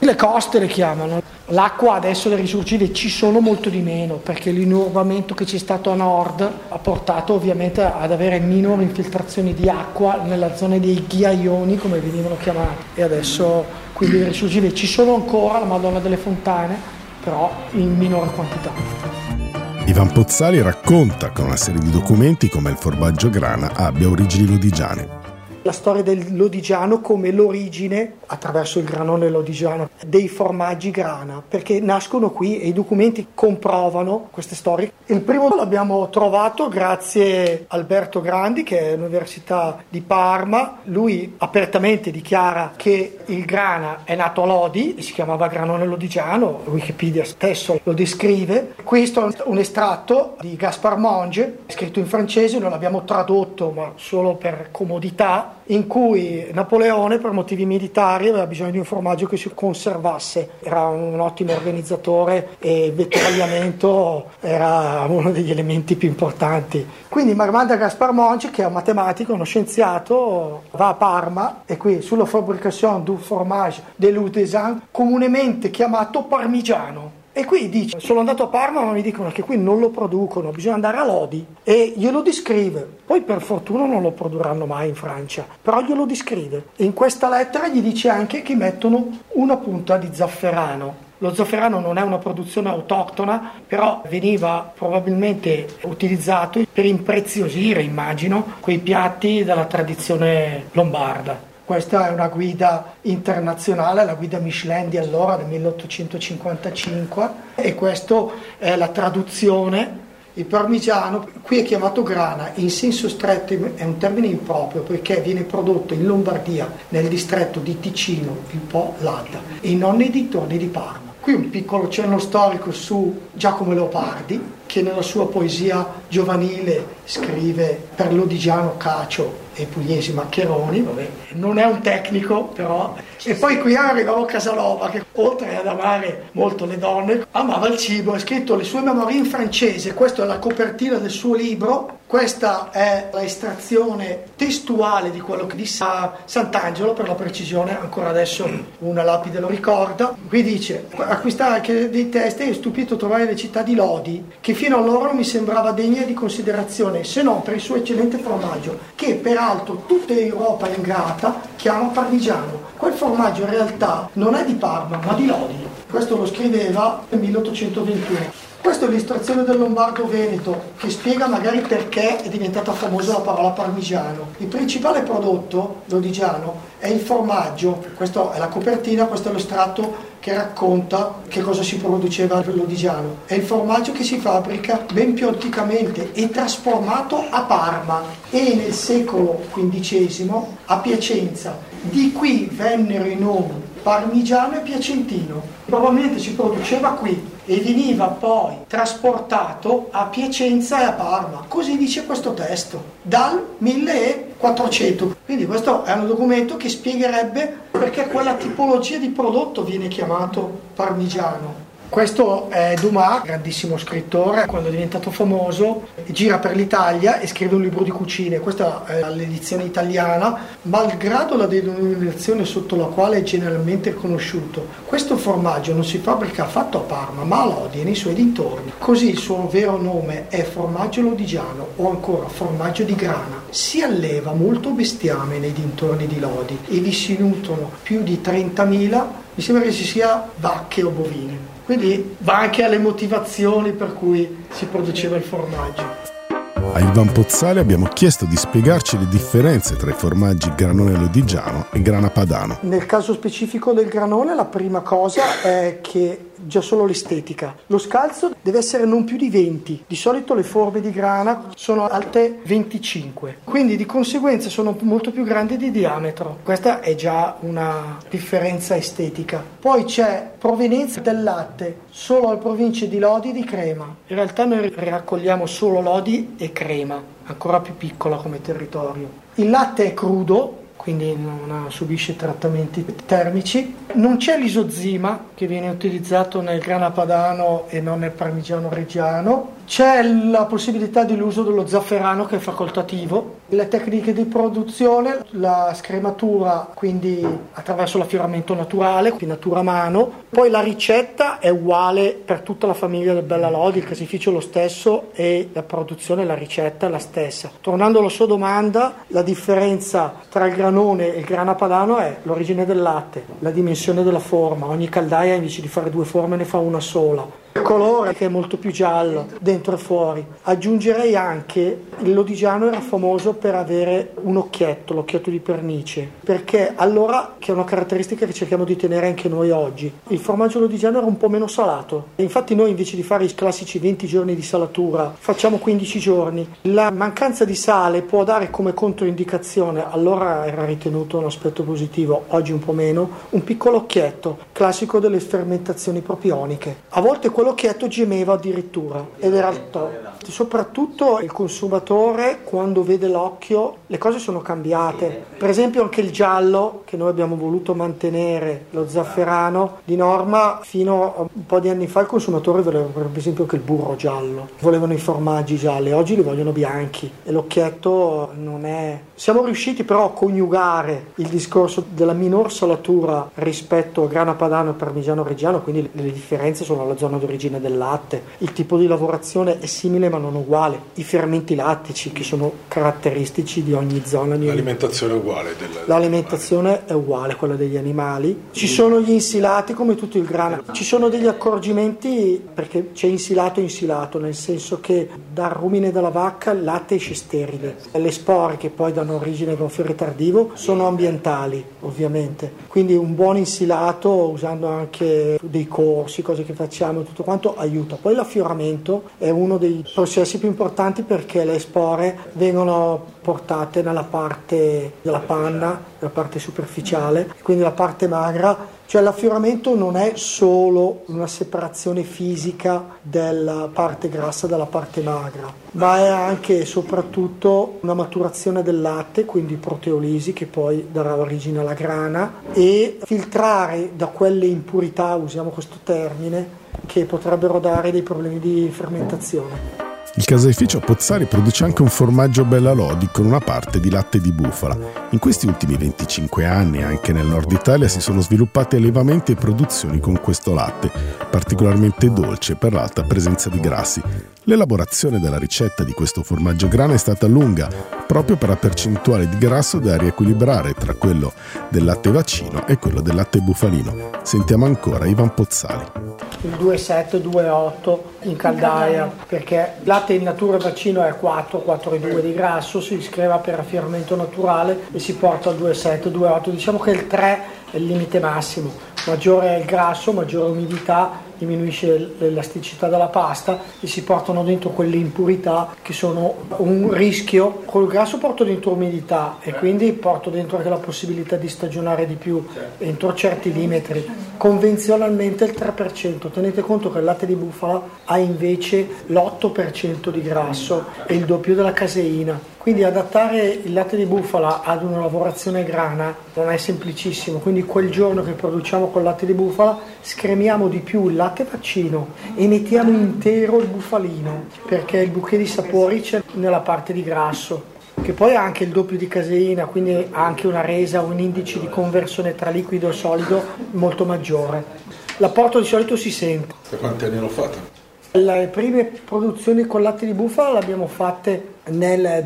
Le coste le chiamano. L'acqua adesso le risorgive ci sono molto di meno perché l'inurbamento che c'è stato a nord ha portato ovviamente ad avere minori infiltrazioni di acqua nella zona dei ghiaioni, come venivano chiamati, e adesso quindi le risorgive ci sono ancora, la Madonna delle Fontane, però in minore quantità. Ivan Pozzali racconta con una serie di documenti come il formaggio grana abbia origini lodigiane. La storia del lodigiano come l'origine, attraverso il granone lodigiano, dei formaggi grana, perché nascono qui e i documenti comprovano queste storie. Il primo l'abbiamo trovato grazie a Alberto Grandi, che è all'Università di Parma. Lui apertamente dichiara che il grana è nato a Lodi, si chiamava granone lodigiano, Wikipedia stesso lo descrive. Questo è un estratto di Gaspard Monge, scritto in francese, non l'abbiamo tradotto ma solo per comodità, in cui Napoleone per motivi militari aveva bisogno di un formaggio che si conservasse. Era un ottimo organizzatore e il vettoriamento era uno degli elementi più importanti. Quindi Marmande Gaspard Monge, che è un matematico, uno scienziato, va a Parma e qui sulla fabrication du fromage de Ludésan, comunemente chiamato parmigiano. E qui dice, sono andato a Parma ma mi dicono che qui non lo producono, bisogna andare a Lodi, e glielo descrive. Poi per fortuna non lo produrranno mai in Francia, però glielo descrive. E in questa lettera gli dice anche che mettono una punta di zafferano. Lo zafferano non è una produzione autoctona, però veniva probabilmente utilizzato per impreziosire, immagino, quei piatti della tradizione lombarda. Questa è una guida internazionale, la guida Michelin di allora, del 1855, e questa è la traduzione. Il parmigiano qui è chiamato grana, in senso stretto è un termine improprio perché viene prodotto in Lombardia, nel distretto di Ticino, il Po, l'Adda, e non nei dintorni di Parma. Qui un piccolo cenno storico su Giacomo Leopardi, che nella sua poesia giovanile scrive per Lodigiano Cacio e pugliesi maccheroni, vabbè, non è un tecnico però. E poi qui arrivavo a Casanova, che oltre ad amare molto le donne amava il cibo, ha scritto le sue memorie in francese. Questa è la copertina del suo libro, questa è l'estrazione testuale di quello che disse a Sant'Angelo, per la precisione, ancora adesso una lapide lo ricorda. Qui dice: acquistare anche dei testi è stupito trovare le città di Lodi, che fino allora mi sembrava degna di considerazione, se non per il suo eccellente formaggio, che peraltro tutta Europa ingrata chiama parmigiano. Quel formaggio in realtà non è di Parma ma di Lodi. Questo lo scriveva nel 1821. Questa è l'illustrazione del Lombardo Veneto, che spiega magari perché è diventata famosa la parola parmigiano. Il principale prodotto lodigiano è il formaggio, questa è la copertina, questo è lo estratto che racconta che cosa si produceva per lodigiano. È il formaggio che si fabbrica ben più anticamente e trasformato a Parma e nel secolo XV a Piacenza. Di qui vennero i nomi parmigiano e piacentino. Probabilmente si produceva qui e veniva poi trasportato a Piacenza e a Parma. Così dice questo testo, dal 1400. Quindi questo è un documento che spiegherebbe perché quella tipologia di prodotto viene chiamato parmigiano. Questo è Dumas, grandissimo scrittore, quando è diventato famoso gira per l'Italia e scrive un libro di cucine. Questa è l'edizione italiana, malgrado la denominazione sotto la quale è generalmente conosciuto. Questo formaggio non si fabbrica affatto a Parma, ma a Lodi e nei suoi dintorni. Così il suo vero nome è formaggio lodigiano o ancora formaggio di grana. Si alleva molto bestiame nei dintorni di Lodi e vi si nutrono più di 30.000, mi sembra che ci sia vacche o bovine. Quindi va anche alle motivazioni per cui si produceva il formaggio. A Ivan Pozzali abbiamo chiesto di spiegarci le differenze tra i formaggi granone lodigiano e grana padano. Nel caso specifico del granone la prima cosa è che già solo l'estetica. Lo scalzo deve essere non più di 20. Di solito le forme di grana sono alte 25. Quindi di conseguenza sono molto più grandi di diametro. Questa è già una differenza estetica. Poi c'è provenienza del latte, solo alle province di Lodi e di Crema. In realtà noi raccogliamo solo Lodi e Crema, ancora più piccola come territorio. Il latte è crudo, quindi non subisce trattamenti termici. Non c'è l'isozima che viene utilizzato nel grana padano e non nel parmigiano reggiano. C'è la possibilità dell'uso dello zafferano che è facoltativo. Le tecniche di produzione, la scrematura quindi attraverso l'affioramento naturale, quindi natura a mano. Poi la ricetta è uguale per tutta la famiglia del Bella Lodi, il caseificio è lo stesso e la produzione, la ricetta è la stessa. Tornando alla sua domanda, la differenza tra il granone e il grana padano è l'origine del latte, la dimensione della forma. Ogni caldaia invece di fare 2 forme ne fa una sola. Il colore che è molto più giallo dentro e fuori. Aggiungerei anche il lodigiano era famoso per avere un occhietto, l'occhietto di pernice, perché allora, che è una caratteristica che cerchiamo di tenere anche noi oggi, il formaggio lodigiano era un po' meno salato e infatti noi invece di fare i classici 20 giorni di salatura facciamo 15 giorni. La mancanza di sale può dare come controindicazione, allora era ritenuto un aspetto positivo, oggi un po' meno, un piccolo occhietto classico delle fermentazioni propioniche. A volte quell'occhietto gemeva addirittura ed era il top. Soprattutto il consumatore quando vede l'occhio, le cose sono cambiate. Per esempio anche il giallo che noi abbiamo voluto mantenere, lo zafferano, di norma fino a un po' di anni fa il consumatore voleva per esempio anche il burro giallo, volevano i formaggi gialli, oggi li vogliono bianchi e l'occhietto non è. Siamo riusciti però a coniugare il discorso della minor salatura rispetto a grana padano e parmigiano reggiano, quindi le differenze sono la zona d'origine del latte, il tipo di lavorazione è simile ma non uguale, i fermenti lattici che sono caratteristici di ogni zona. L'alimentazione è uguale? L'alimentazione è uguale, quella degli animali. Ci sono gli insilati come tutto il grano, ci sono degli accorgimenti perché c'è insilato e insilato, nel senso che dal rumine della vacca il latte esce sterile, le spore che poi danno origine al gonfiore tardivo sono ambientali ovviamente, quindi un buon insilato usando anche dei corsi, cose che facciamo e tutto quanto aiuta. Poi l'affioramento è uno dei processi più importanti perché le spore vengono portate nella parte della panna, la parte superficiale, quindi la parte magra, cioè l'affioramento non è solo una separazione fisica della parte grassa dalla parte magra, ma è anche e soprattutto una maturazione del latte, quindi proteolisi che poi darà origine alla grana, e filtrare da quelle impurità, usiamo questo termine, che potrebbero dare dei problemi di fermentazione. Il caseificio Pozzari produce anche un formaggio Bella Lodi con una parte di latte di bufala. In questi ultimi 25 anni anche nel nord Italia si sono sviluppati allevamenti e produzioni con questo latte, particolarmente dolce per l'alta presenza di grassi. L'elaborazione della ricetta di questo formaggio grana è stata lunga, proprio per la percentuale di grasso da riequilibrare tra quello del latte vaccino e quello del latte bufalino. Sentiamo ancora Ivan Pozzali. Il 2,7, 2,8 in caldaia, perché il latte in natura vaccino è 4,2 di grasso, si screva per affioramento naturale e si porta al 2,7, 2,8. Diciamo che il 3 è il limite massimo, maggiore è il grasso, maggiore l'umidità, diminuisce l'elasticità della pasta e si portano dentro quelle impurità che sono un rischio. Col grasso porto dentro umidità e quindi porto dentro anche la possibilità di stagionare di più entro certi limiti. Convenzionalmente il 3%, tenete conto che il latte di bufala ha invece l'8% di grasso e il doppio della caseina. Quindi adattare il latte di bufala ad una lavorazione grana non è semplicissimo, quindi quel giorno che produciamo col latte di bufala scremiamo di più il latte vaccino e mettiamo intero il bufalino, perché il bouquet di sapori c'è nella parte di grasso, che poi ha anche il doppio di caseina, quindi ha anche una resa, un indice di conversione tra liquido e solido molto maggiore. L'apporto di solito si sente. Da quanti anni l'ho fatto? Le prime produzioni con latte di bufala le abbiamo fatte nel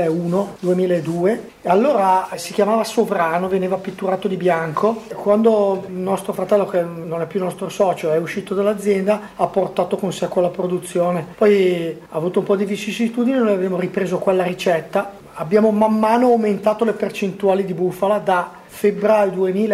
2001-2002, allora si chiamava Sovrano, veniva pitturato di bianco. Quando il nostro fratello, che non è più nostro socio, è uscito dall'azienda, ha portato con sé quella produzione. Poi ha avuto un po' di vicissitudini, noi abbiamo ripreso quella ricetta, abbiamo man mano aumentato le percentuali di bufala. Da febbraio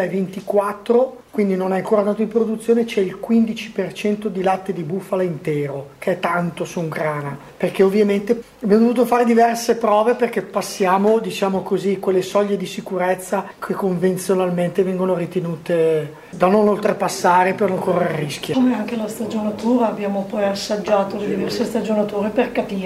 2024, quindi non è ancora andato in produzione, c'è il 15% di latte di bufala intero, che è tanto su un grana, perché ovviamente abbiamo dovuto fare diverse prove perché passiamo, diciamo così, quelle soglie di sicurezza che convenzionalmente vengono ritenute da non oltrepassare per non correre rischi. Come anche la stagionatura, abbiamo poi assaggiato le diverse stagionature per capire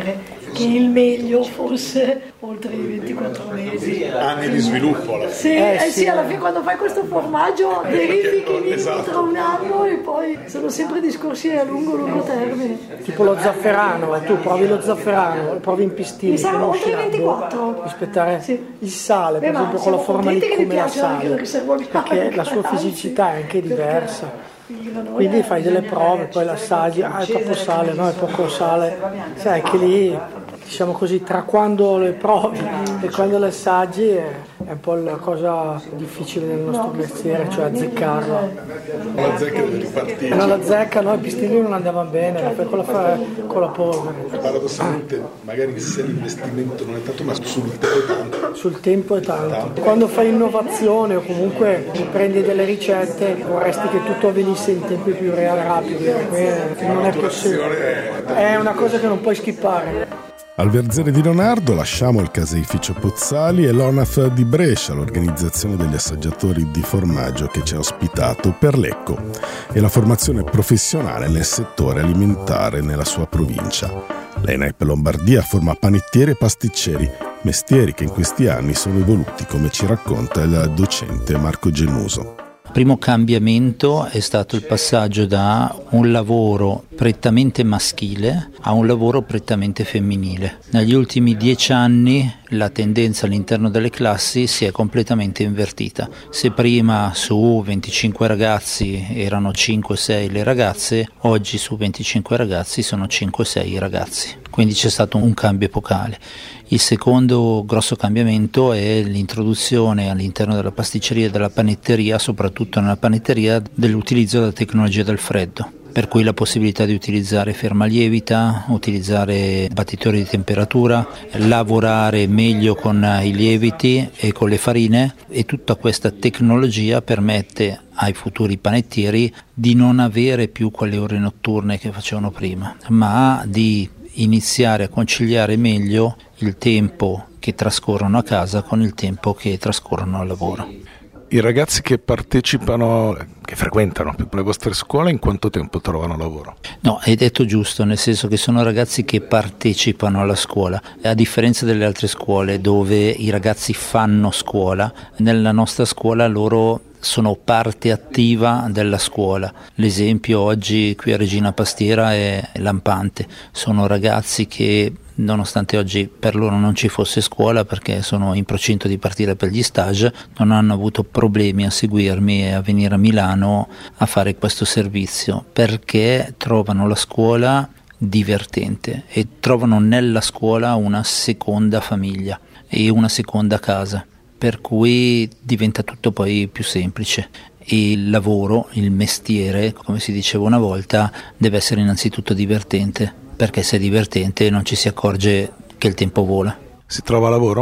che il meglio fosse oltre i 24 mesi. Anni di sviluppo alla fine. Sì, alla fine quando fai questo formaggio verifichi tra un anno e poi sono sempre discorsi a lungo termine. Tipo lo zafferano, tu provi lo zafferano, lo provi in pistini. Mi sa oltre i 24. Rispettare il sale, per esempio con la forma lì come la sale, perché la sua fisicità è anche diversa. Quindi fai delle prove, poi l'assaggi, è troppo sale, no, è poco sale. Sai che lì, diciamo così, tra quando le provi e quando le assaggi è un po' la cosa difficile del nostro mestiere, cioè azzeccarla. La zecca deve ripartire. No, la zecca, no, i pistini non andavano bene, la fai con la polvere. Paradossalmente, magari se l'investimento non è tanto, ma sul tempo è tanto. Sul tempo è tanto. Quando fai innovazione o comunque prendi delle ricette, vorresti che tutto avvenisse in tempi più rapidi, non è possibile. È una cosa che non puoi skippare. Al Verzere di Leonardo lasciamo il caseificio Pozzali e l'ONAF di Brescia, l'organizzazione degli assaggiatori di formaggio che ci ha ospitato per l'Ecco e la formazione professionale nel settore alimentare nella sua provincia. L'ENAIP Lombardia forma panettieri e pasticceri, mestieri che in questi anni sono evoluti, come ci racconta il docente Marco Gennuso. Il primo cambiamento è stato il passaggio da un lavoro prettamente maschile a un lavoro prettamente femminile. Negli ultimi 10 anni la tendenza all'interno delle classi si è completamente invertita. Se prima su 25 ragazzi erano 5-6 le ragazze, oggi su 25 ragazzi sono 5-6 i ragazzi. Quindi c'è stato un cambio epocale. Il secondo grosso cambiamento è l'introduzione all'interno della pasticceria e della panetteria, soprattutto nella panetteria, dell'utilizzo della tecnologia del freddo. Per cui la possibilità di utilizzare fermalievita, utilizzare battitori di temperatura, lavorare meglio con i lieviti e con le farine, e tutta questa tecnologia permette ai futuri panettieri di non avere più quelle ore notturne che facevano prima, ma di iniziare a conciliare meglio il tempo che trascorrono a casa con il tempo che trascorrono al lavoro. I ragazzi che partecipano, che frequentano le vostre scuole, in quanto tempo trovano lavoro? No, hai detto giusto, nel senso che sono ragazzi che partecipano alla scuola. A differenza delle altre scuole dove i ragazzi fanno scuola, nella nostra scuola loro sono parte attiva della scuola. L'esempio oggi qui a Regina Pastiera è lampante. Sono ragazzi che, nonostante oggi per loro non ci fosse scuola perché sono in procinto di partire per gli stage, non hanno avuto problemi a seguirmi e a venire a Milano a fare questo servizio, perché trovano la scuola divertente e trovano nella scuola una seconda famiglia e una seconda casa, per cui diventa tutto poi più semplice. Il lavoro, il mestiere, come si diceva una volta, deve essere innanzitutto divertente, perché se è divertente non ci si accorge che il tempo vola. Si trova lavoro?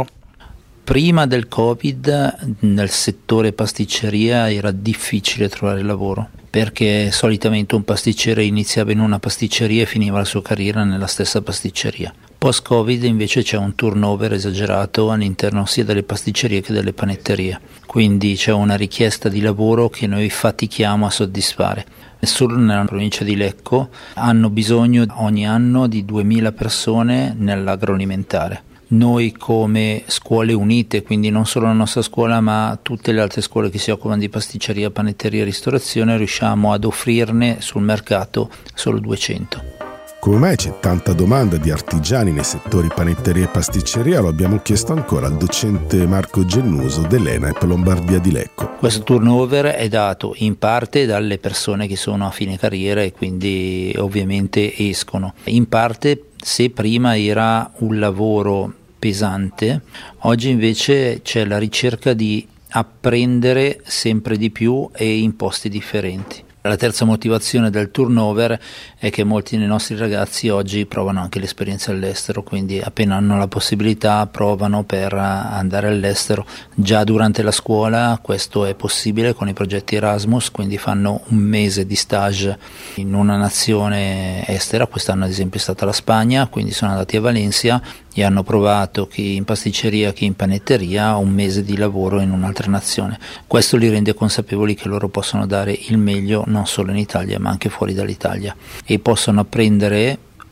Prima del Covid nel settore pasticceria era difficile trovare lavoro, perché solitamente un pasticcere iniziava in una pasticceria e finiva la sua carriera nella stessa pasticceria. Post-Covid invece c'è un turnover esagerato all'interno sia delle pasticcerie che delle panetterie, quindi c'è una richiesta di lavoro che noi fatichiamo a soddisfare. Solo nella provincia di Lecco hanno bisogno ogni anno di 2000 persone nell'agroalimentare. Noi come scuole unite, quindi non solo la nostra scuola ma tutte le altre scuole che si occupano di pasticceria, panetteria e ristorazione, riusciamo ad offrirne sul mercato solo 200. Come mai c'è tanta domanda di artigiani nei settori panetteria e pasticceria? Lo abbiamo chiesto ancora al docente Marco Gennuso dell'ENAIP Lombardia di Lecco. Questo turnover è dato in parte dalle persone che sono a fine carriera e quindi ovviamente escono. In parte, se prima era un lavoro pesante, oggi invece c'è la ricerca di apprendere sempre di più e in posti differenti. La terza motivazione del turnover è che molti dei nostri ragazzi oggi provano anche l'esperienza all'estero, quindi appena hanno la possibilità provano per andare all'estero. Già durante la scuola questo è possibile con i progetti Erasmus, quindi fanno un mese di stage in una nazione estera. Quest'anno ad esempio è stata la Spagna, quindi sono andati a Valencia e hanno provato chi in pasticceria, chi in panetteria, un mese di lavoro in un'altra nazione. Questo li rende consapevoli che loro possono dare il meglio non solo in Italia ma anche fuori dall'Italia e possono apprendere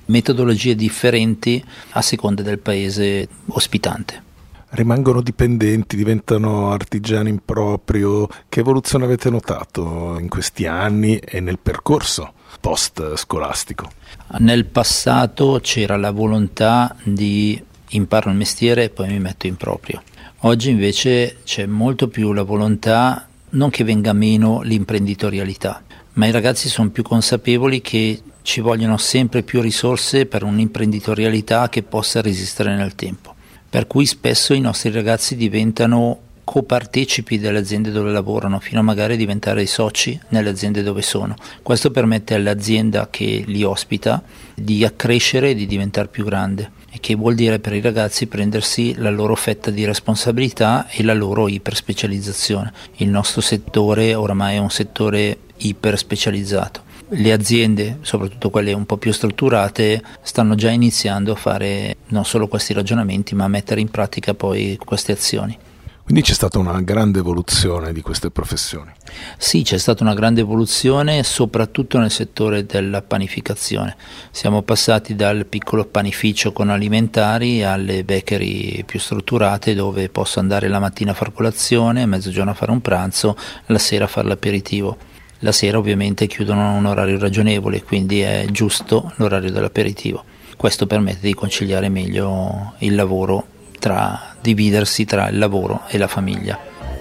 metodologie differenti a seconda del paese ospitante. Rimangono dipendenti, diventano artigiani in proprio. Che evoluzione avete notato in questi anni e nel percorso post scolastico? Nel passato c'era la volontà di imparo il mestiere e poi mi metto in proprio. Oggi invece c'è molto più la volontà, non che venga meno l'imprenditorialità, ma i ragazzi sono più consapevoli che ci vogliono sempre più risorse per un'imprenditorialità che possa resistere nel tempo. Per cui spesso i nostri ragazzi diventano copartecipi delle aziende dove lavorano, fino a magari diventare i soci nelle aziende dove sono. Questo permette all'azienda che li ospita di accrescere e di diventare più grande, e che vuol dire per i ragazzi prendersi la loro fetta di responsabilità e la loro iperspecializzazione. Il nostro settore oramai è un settore iperspecializzato. Le aziende, soprattutto quelle un po' più strutturate, stanno già iniziando a fare non solo questi ragionamenti, ma a mettere in pratica poi queste azioni. Quindi c'è stata una grande evoluzione di queste professioni. Sì, c'è stata una grande evoluzione soprattutto nel settore della panificazione. Siamo passati dal piccolo panificio con alimentari alle bakery più strutturate, dove posso andare la mattina a far colazione, a mezzogiorno a fare un pranzo, la sera a fare l'aperitivo. La sera ovviamente chiudono a un orario ragionevole, quindi è giusto l'orario dell'aperitivo. Questo permette di conciliare meglio il lavoro, dividersi tra il lavoro e la famiglia.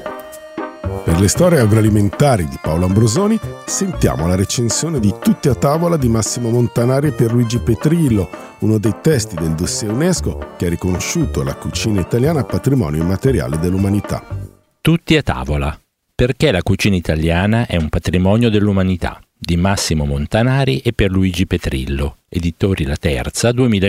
Per le storie agroalimentari di Paolo Ambrosoni sentiamo la recensione di Tutti a tavola di Massimo Montanari e Pierluigi Petrillo, uno dei testi del dossier UNESCO che ha riconosciuto la cucina italiana patrimonio immateriale dell'umanità. Tutti a tavola. Perché la cucina italiana è un patrimonio dell'umanità, di Massimo Montanari e Pierluigi Petrillo, editori La Terza,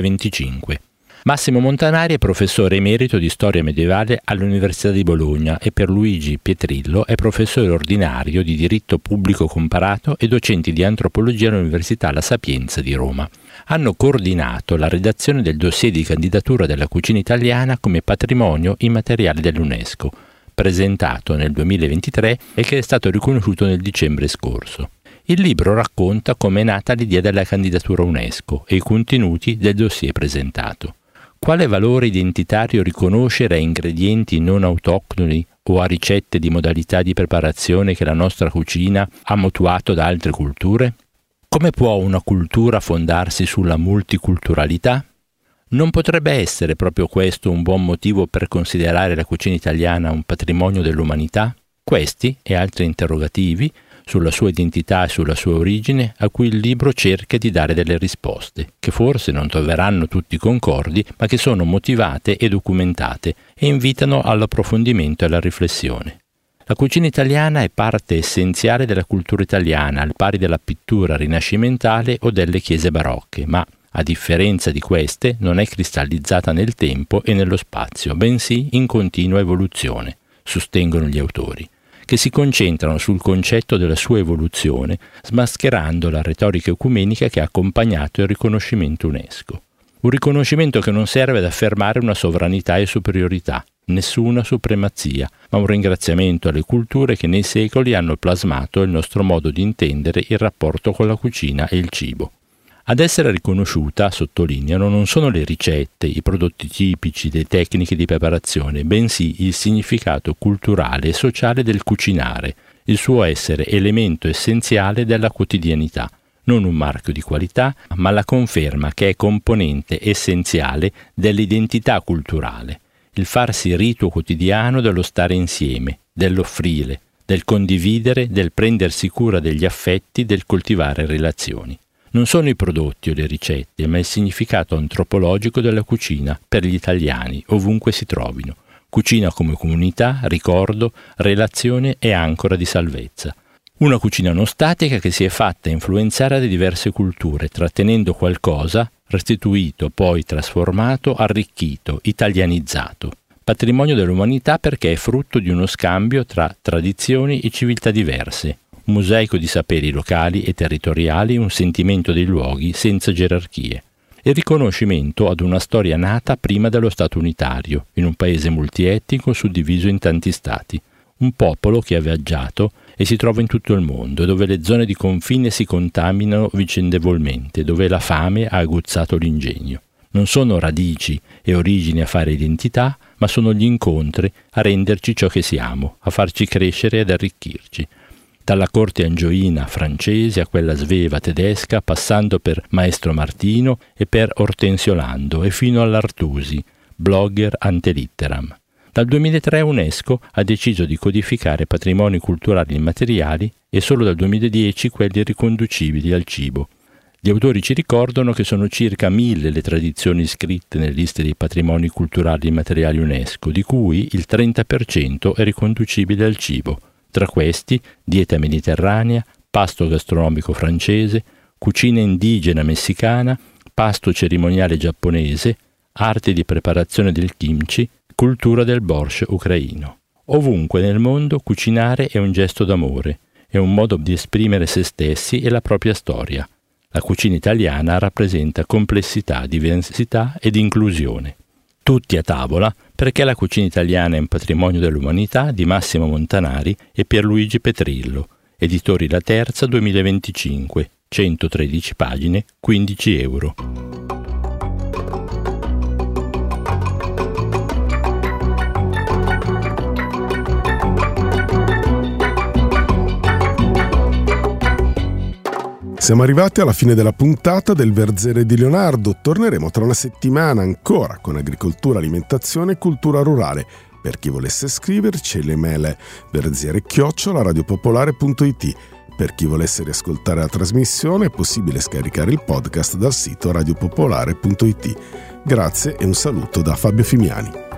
2025. Massimo Montanari è professore emerito di storia medievale all'Università di Bologna e Pierluigi Petrillo è professore ordinario di diritto pubblico comparato e docente di antropologia all'Università La Sapienza di Roma. Hanno coordinato la redazione del dossier di candidatura della cucina italiana come patrimonio immateriale dell'UNESCO, presentato nel 2023 e che è stato riconosciuto nel dicembre scorso. Il libro racconta come è nata l'idea della candidatura UNESCO e i contenuti del dossier presentato. Quale valore identitario riconoscere a ingredienti non autoctoni o a ricette di modalità di preparazione che la nostra cucina ha mutuato da altre culture? Come può una cultura fondarsi sulla multiculturalità? Non potrebbe essere proprio questo un buon motivo per considerare la cucina italiana un patrimonio dell'umanità? Questi e altri interrogativi sulla sua identità e sulla sua origine, a cui il libro cerca di dare delle risposte, che forse non troveranno tutti concordi, ma che sono motivate e documentate e invitano all'approfondimento e alla riflessione. La cucina italiana è parte essenziale della cultura italiana, al pari della pittura rinascimentale o delle chiese barocche, ma, a differenza di queste, non è cristallizzata nel tempo e nello spazio, bensì in continua evoluzione, sostengono gli autori, che si concentrano sul concetto della sua evoluzione, smascherando la retorica ecumenica che ha accompagnato il riconoscimento UNESCO. Un riconoscimento che non serve ad affermare una sovranità e superiorità, nessuna supremazia, ma un ringraziamento alle culture che nei secoli hanno plasmato il nostro modo di intendere il rapporto con la cucina e il cibo. Ad essere riconosciuta, sottolineano, non sono le ricette, i prodotti tipici, le tecniche di preparazione, bensì il significato culturale e sociale del cucinare, il suo essere elemento essenziale della quotidianità, non un marchio di qualità, ma la conferma che è componente essenziale dell'identità culturale, il farsi rito quotidiano dello stare insieme, dell'offrire, del condividere, del prendersi cura degli affetti, del coltivare relazioni. Non sono i prodotti o le ricette, ma il significato antropologico della cucina per gli italiani, ovunque si trovino. Cucina come comunità, ricordo, relazione e ancora di salvezza. Una cucina non statica che si è fatta influenzare da diverse culture, trattenendo qualcosa, restituito, poi trasformato, arricchito, italianizzato. Patrimonio dell'umanità perché è frutto di uno scambio tra tradizioni e civiltà diverse. Un mosaico di saperi locali e territoriali, un sentimento dei luoghi senza gerarchie. Il riconoscimento ad una storia nata prima dello Stato unitario, in un paese multietnico suddiviso in tanti stati. Un popolo che ha viaggiato e si trova in tutto il mondo, dove le zone di confine si contaminano vicendevolmente, dove la fame ha aguzzato l'ingegno. Non sono radici e origini a fare identità, ma sono gli incontri a renderci ciò che siamo, a farci crescere ed arricchirci. Dalla corte angioina francese a quella sveva tedesca, passando per Maestro Martino e per Ortensio Lando e fino all'Artusi, blogger ante litteram. Dal 2003 UNESCO ha deciso di codificare patrimoni culturali immateriali e solo dal 2010 quelli riconducibili al cibo. Gli autori ci ricordano che sono circa 1000 le tradizioni iscritte nelle liste dei patrimoni culturali immateriali UNESCO, di cui il 30% è riconducibile al cibo. Tra questi, dieta mediterranea, pasto gastronomico francese, cucina indigena messicana, pasto cerimoniale giapponese, arte di preparazione del kimchi, cultura del borscht ucraino. Ovunque nel mondo cucinare è un gesto d'amore, è un modo di esprimere se stessi e la propria storia. La cucina italiana rappresenta complessità, diversità ed inclusione. Tutti a tavola, perché la cucina italiana è un patrimonio dell'umanità di Massimo Montanari e Pierluigi Petrillo, editori La Terza 2025, 113 pagine, 15 euro. Siamo arrivati alla fine della puntata del Verzere di Leonardo. Torneremo tra una settimana ancora con agricoltura, alimentazione e cultura rurale. Per chi volesse scriverci, l'email è verziere@radiopopolare.it. Per chi volesse riascoltare la trasmissione è possibile scaricare il podcast dal sito radiopopolare.it. Grazie e un saluto da Fabio Fimiani.